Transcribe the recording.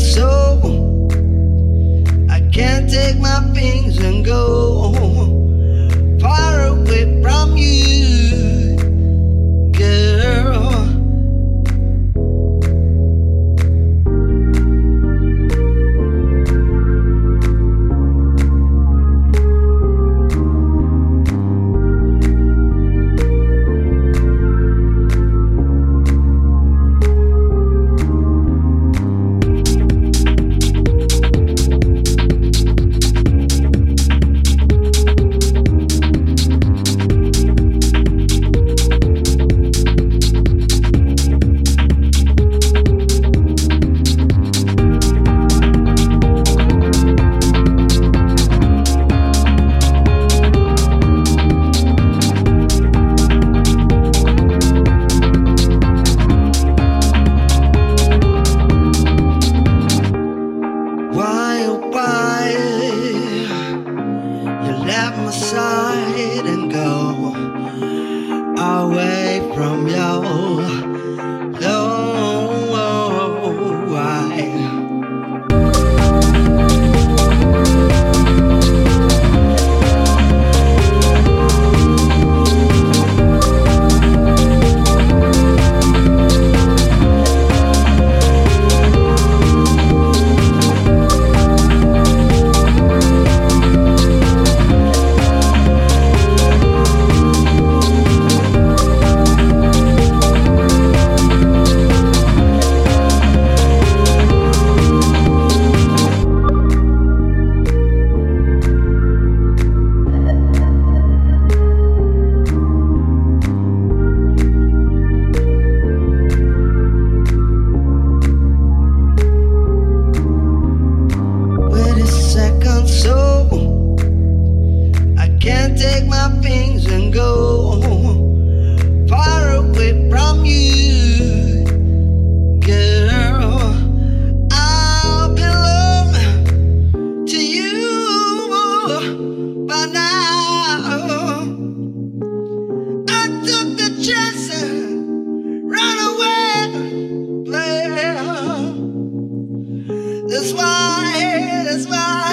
so I can't take my things and go far away from you, girl. Why you left my side and go away from your love? Why? So I can't take my things and go far away from you, girl. I belong to you, but now I took the chance and ran away. That's why